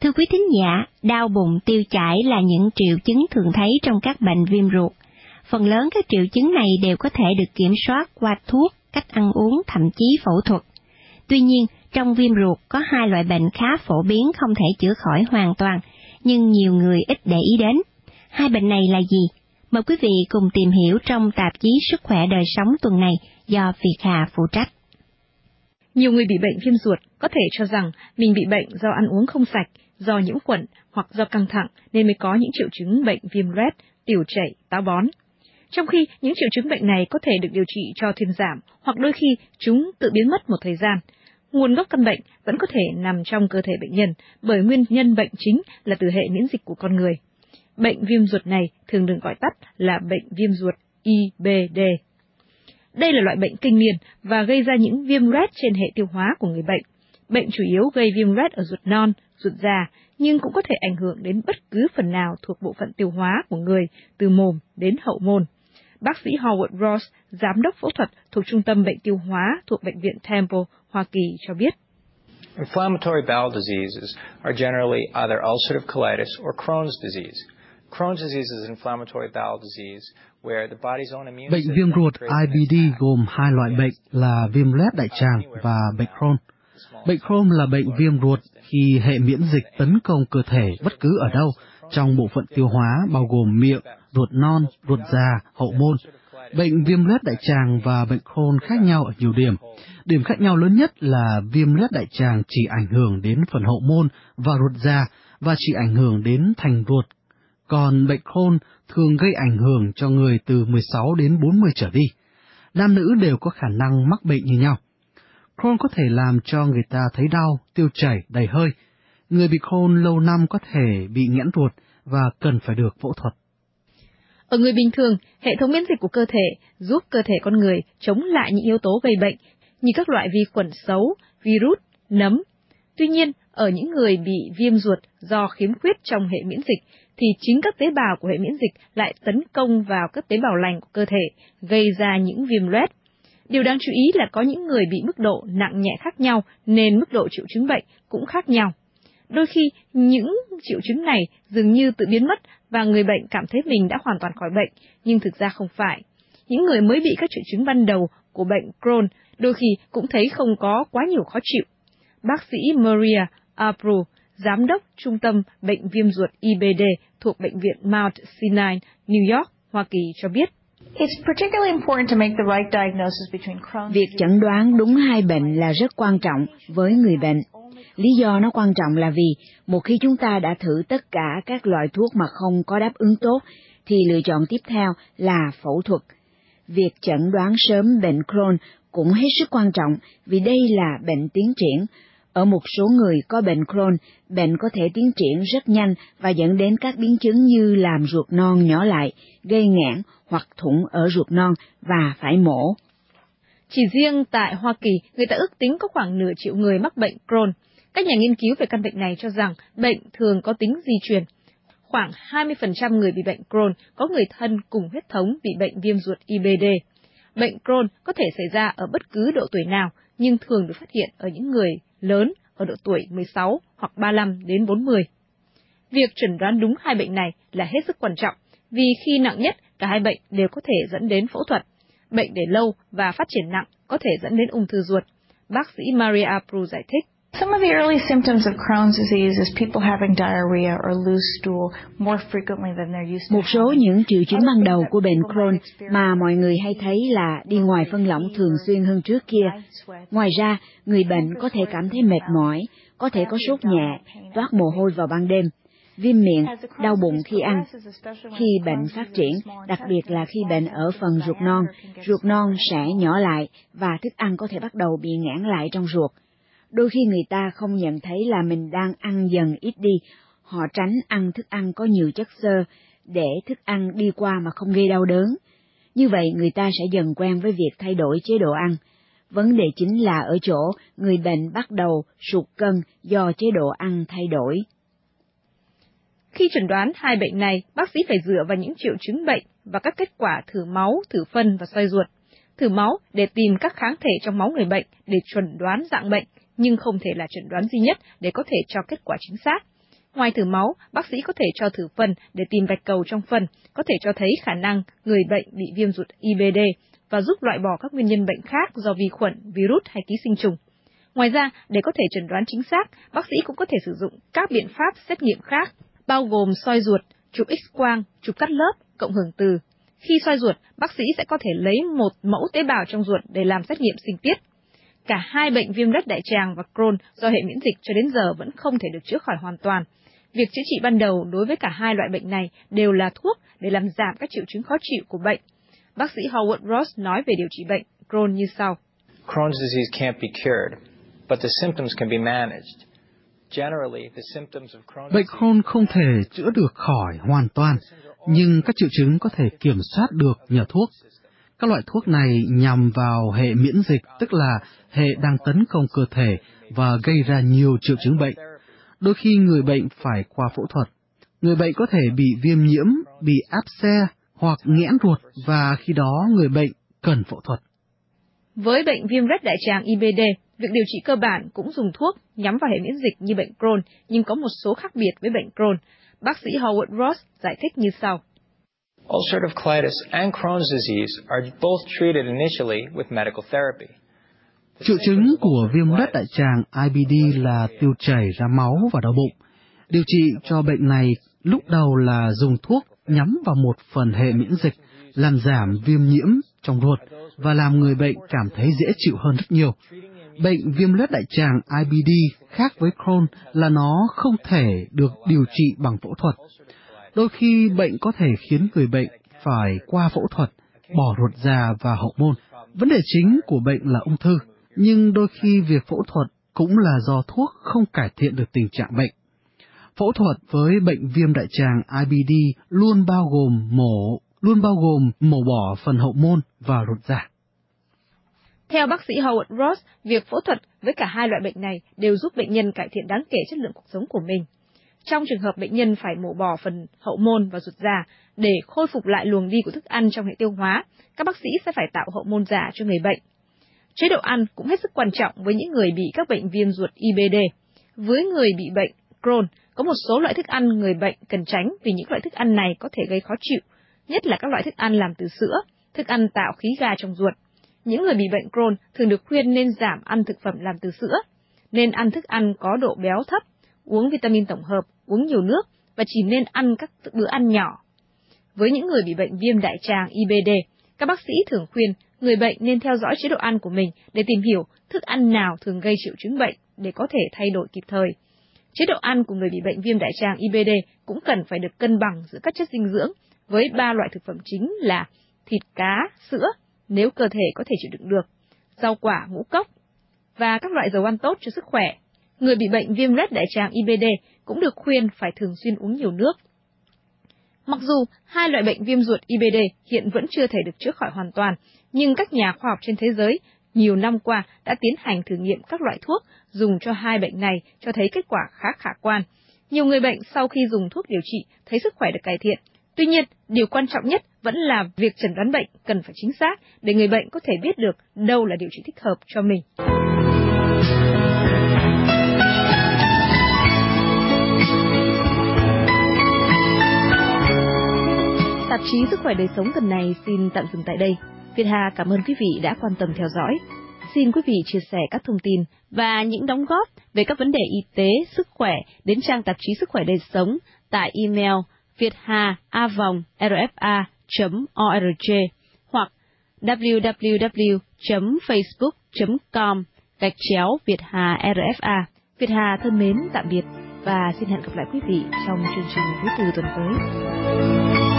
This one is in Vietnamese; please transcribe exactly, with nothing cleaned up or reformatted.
Thưa quý thính giả, đau bụng, tiêu chảy là những triệu chứng thường thấy trong các bệnh viêm ruột. Phần lớn các triệu chứng này đều có thể được kiểm soát qua thuốc, cách ăn uống, thậm chí phẫu thuật. Tuy nhiên, trong viêm ruột có hai loại bệnh khá phổ biến không thể chữa khỏi hoàn toàn, nhưng nhiều người ít để ý đến. Hai bệnh này là gì? Mời quý vị cùng tìm hiểu trong tạp chí Sức khỏe đời sống tuần này do Việt Hà phụ trách. Nhiều người bị bệnh viêm ruột có thể cho rằng mình bị bệnh do ăn uống không sạch, do nhiễm khuẩn hoặc do căng thẳng nên mới có những triệu chứng bệnh viêm loét, tiểu chảy, táo bón. Trong khi những triệu chứng bệnh này có thể được điều trị cho thuyên giảm hoặc đôi khi chúng tự biến mất một thời gian. Nguồn gốc căn bệnh vẫn có thể nằm trong cơ thể bệnh nhân bởi nguyên nhân bệnh chính là từ hệ miễn dịch của con người. Bệnh viêm ruột này thường được gọi tắt là bệnh viêm ruột I B D. Đây là loại bệnh kinh niên và gây ra những viêm loét trên hệ tiêu hóa của người bệnh. Bệnh chủ yếu gây viêm loét ở ruột non, ruột già, nhưng cũng có thể ảnh hưởng đến bất cứ phần nào thuộc bộ phận tiêu hóa của người, từ mồm đến hậu môn. Bác sĩ Howard Ross, giám đốc phẫu thuật thuộc Trung tâm Bệnh tiêu hóa thuộc Bệnh viện Temple, Hoa Kỳ cho biết. Inflammatory bowel diseases are generally either ulcerative colitis or Crohn's disease. Crohn's disease is an inflammatory bowel disease where the body's own immune Bệnh system viêm ruột creates I B D gồm hai loại bệnh là viêm loét đại tràng và bệnh Crohn. Bệnh Crohn là bệnh viêm ruột khi hệ miễn dịch tấn công cơ thể bất cứ ở đâu trong bộ phận tiêu hóa bao gồm miệng, ruột non, ruột già, hậu môn. Bệnh viêm loét đại tràng và bệnh Crohn khác nhau ở nhiều điểm. Điểm khác nhau lớn nhất là viêm loét đại tràng chỉ ảnh hưởng đến phần hậu môn và ruột già và chỉ ảnh hưởng đến thành ruột. Còn bệnh Crohn thường gây ảnh hưởng cho người từ mười sáu đến bốn mươi trở đi. Nam nữ đều có khả năng mắc bệnh như nhau. Crohn có thể làm cho người ta thấy đau, tiêu chảy, đầy hơi. Người bị Crohn lâu năm có thể bị nghẽn ruột và cần phải được phẫu thuật. Ở người bình thường, hệ thống miễn dịch của cơ thể giúp cơ thể con người chống lại những yếu tố gây bệnh như các loại vi khuẩn xấu, virus, nấm. Tuy nhiên, ở những người bị viêm ruột do khiếm khuyết trong hệ miễn dịch, thì chính các tế bào của hệ miễn dịch lại tấn công vào các tế bào lành của cơ thể, gây ra những viêm loét. Điều đáng chú ý là có những người bị mức độ nặng nhẹ khác nhau nên mức độ triệu chứng bệnh cũng khác nhau. Đôi khi, những triệu chứng này dường như tự biến mất và người bệnh cảm thấy mình đã hoàn toàn khỏi bệnh, nhưng thực ra không phải. Những người mới bị các triệu chứng ban đầu của bệnh Crohn đôi khi cũng thấy không có quá nhiều khó chịu. Bác sĩ Maria Apru, giám đốc Trung tâm Bệnh viêm ruột I B D thuộc Bệnh viện Mount Sinai, New York, Hoa Kỳ cho biết. Việc chẩn đoán đúng hai bệnh là rất quan trọng với người bệnh. Lý do nó quan trọng là vì một khi chúng ta đã thử tất cả các loại thuốc mà không có đáp ứng tốt, thì lựa chọn tiếp theo là phẫu thuật. Việc chẩn đoán sớm bệnh Crohn cũng hết sức quan trọng vì đây là bệnh tiến triển. Ở một số người có bệnh Crohn, bệnh có thể tiến triển rất nhanh và dẫn đến các biến chứng như làm ruột non nhỏ lại, gây nghẽn hoặc thủng ở ruột non và phải mổ. Chỉ riêng tại Hoa Kỳ, người ta ước tính có khoảng nửa triệu người mắc bệnh Crohn. Các nhà nghiên cứu về căn bệnh này cho rằng bệnh thường có tính di truyền. Khoảng hai mươi phần trăm người bị bệnh Crohn có người thân cùng huyết thống bị bệnh viêm ruột I B D. Bệnh Crohn có thể xảy ra ở bất cứ độ tuổi nào, nhưng thường được phát hiện ở những người lớn ở độ tuổi mười sáu hoặc ba mươi lăm đến bốn mươi. Việc chẩn đoán đúng hai bệnh này là hết sức quan trọng, vì khi nặng nhất, cả hai bệnh đều có thể dẫn đến phẫu thuật. Bệnh để lâu và phát triển nặng có thể dẫn đến ung thư ruột. Bác sĩ Maria Apru giải thích. Some of the early symptoms of Crohn's disease is people having diarrhea or loose stool more frequently than they're used to. Một số những triệu chứng ban đầu của bệnh Crohn mà mọi người hay thấy là đi ngoài phân lỏng thường xuyên hơn trước kia. Ngoài ra, người bệnh có thể cảm thấy mệt mỏi, có thể có sốt nhẹ, toát mồ hôi vào ban đêm, viêm miệng, đau bụng khi ăn. Khi bệnh phát triển, đặc biệt là khi bệnh ở phần ruột non, ruột non sẽ nhỏ lại và thức ăn có thể bắt đầu bị nghẽn lại trong ruột. Đôi khi người ta không nhận thấy là mình đang ăn dần ít đi, họ tránh ăn thức ăn có nhiều chất xơ để thức ăn đi qua mà không gây đau đớn. Như vậy người ta sẽ dần quen với việc thay đổi chế độ ăn. Vấn đề chính là ở chỗ người bệnh bắt đầu sụt cân do chế độ ăn thay đổi. Khi chẩn đoán hai bệnh này, bác sĩ phải dựa vào những triệu chứng bệnh và các kết quả thử máu, thử phân và xoay ruột. Thử máu để tìm các kháng thể trong máu người bệnh để chuẩn đoán dạng bệnh, nhưng không thể là chẩn đoán duy nhất để có thể cho kết quả chính xác. Ngoài thử máu, bác sĩ có thể cho thử phân để tìm bạch cầu trong phân, có thể cho thấy khả năng người bệnh bị viêm ruột I B D và giúp loại bỏ các nguyên nhân bệnh khác do vi khuẩn, virus hay ký sinh trùng. Ngoài ra, để có thể chẩn đoán chính xác, bác sĩ cũng có thể sử dụng các biện pháp xét nghiệm khác, bao gồm soi ruột, chụp X-quang, chụp cắt lớp, cộng hưởng từ. Khi soi ruột, bác sĩ sẽ có thể lấy một mẫu tế bào trong ruột để làm xét nghiệm sinh tiết. Cả hai bệnh viêm loét đại tràng và Crohn do hệ miễn dịch cho đến giờ vẫn không thể được chữa khỏi hoàn toàn. Việc chữa trị ban đầu đối với cả hai loại bệnh này đều là thuốc để làm giảm các triệu chứng khó chịu của bệnh. Bác sĩ Howard Ross nói về điều trị bệnh Crohn như sau. Crohn's disease can't be cured, but the symptoms can be managed. Generally, the symptoms of Crohn's Bệnh Crohn không thể chữa được khỏi hoàn toàn, nhưng các triệu chứng có thể kiểm soát được nhờ thuốc. Các loại thuốc này nhằm vào hệ miễn dịch, tức là hệ đang tấn công cơ thể và gây ra nhiều triệu chứng bệnh. Đôi khi người bệnh phải qua phẫu thuật. Người bệnh có thể bị viêm nhiễm, bị áp xe hoặc nghẽn ruột và khi đó người bệnh cần phẫu thuật. Với bệnh viêm loét đại tràng I B D, việc điều trị cơ bản cũng dùng thuốc nhắm vào hệ miễn dịch như bệnh Crohn, nhưng có một số khác biệt với bệnh Crohn. Bác sĩ Howard Ross giải thích như sau. Ulcerative colitis and Crohn's disease are both treated initially with medical therapy. Triệu chứng của viêm loét đại tràng I B D là tiêu chảy ra máu và đau bụng. Điều trị cho bệnh này lúc đầu là dùng thuốc nhắm vào một phần hệ miễn dịch, làm giảm viêm nhiễm trong ruột và làm người bệnh cảm thấy dễ chịu hơn rất nhiều. Bệnh viêm loét đại tràng I B D khác với Crohn là nó không thể được điều trị bằng phẫu thuật. Đôi khi bệnh có thể khiến người bệnh phải qua phẫu thuật, bỏ ruột già và hậu môn. Vấn đề chính của bệnh là ung thư, nhưng đôi khi việc phẫu thuật cũng là do thuốc không cải thiện được tình trạng bệnh. Phẫu thuật với bệnh viêm đại tràng I B D luôn bao gồm mổ, luôn bao gồm mổ bỏ phần hậu môn và ruột già. Theo bác sĩ Howard Ross, việc phẫu thuật với cả hai loại bệnh này đều giúp bệnh nhân cải thiện đáng kể chất lượng cuộc sống của mình. Trong trường hợp bệnh nhân phải mổ bỏ phần hậu môn và ruột già để khôi phục lại luồng đi của thức ăn trong hệ tiêu hóa, các bác sĩ sẽ phải tạo hậu môn giả cho người bệnh. Chế độ ăn cũng hết sức quan trọng với những người bị các bệnh viêm ruột I B D. Với người bị bệnh Crohn, có một số loại thức ăn người bệnh cần tránh vì những loại thức ăn này có thể gây khó chịu, nhất là các loại thức ăn làm từ sữa, thức ăn tạo khí ga trong ruột. Những người bị bệnh Crohn thường được khuyên nên giảm ăn thực phẩm làm từ sữa, nên ăn thức ăn có độ béo thấp, uống vitamin tổng hợp, uống nhiều nước và chỉ nên ăn các bữa ăn nhỏ. Với những người bị bệnh viêm đại tràng I B D, các bác sĩ thường khuyên người bệnh nên theo dõi chế độ ăn của mình để tìm hiểu thức ăn nào thường gây triệu chứng bệnh để có thể thay đổi kịp thời. Chế độ ăn của người bị bệnh viêm đại tràng I B D cũng cần phải được cân bằng giữa các chất dinh dưỡng với ba loại thực phẩm chính là thịt, cá, sữa, nếu cơ thể có thể chịu đựng được, rau quả, ngũ cốc và các loại dầu ăn tốt cho sức khỏe. Người bị bệnh viêm loét đại tràng I B D cũng được khuyên phải thường xuyên uống nhiều nước. Mặc dù hai loại bệnh viêm ruột I B D hiện vẫn chưa thể được chữa khỏi hoàn toàn, nhưng các nhà khoa học trên thế giới nhiều năm qua đã tiến hành thử nghiệm các loại thuốc dùng cho hai bệnh này cho thấy kết quả khá khả quan. Nhiều người bệnh sau khi dùng thuốc điều trị thấy sức khỏe được cải thiện. Tuy nhiên, điều quan trọng nhất vẫn là việc chẩn đoán bệnh cần phải chính xác để người bệnh có thể biết được đâu là điều trị thích hợp cho mình. Tạp chí Sức khỏe đời sống tuần này xin tạm dừng tại đây. Việt Hà cảm ơn quý vị đã quan tâm theo dõi. Xin quý vị chia sẻ các thông tin và những đóng góp về các vấn đề y tế, sức khỏe đến trang tạp chí Sức khỏe đời sống tại email vietha a vòng r f a chấm org hoặc w w w chấm facebook chấm com gạch chéo vietha r f a. Việt Hà thân mến tạm biệt và xin hẹn gặp lại quý vị trong chương trình thứ tư tuần tới.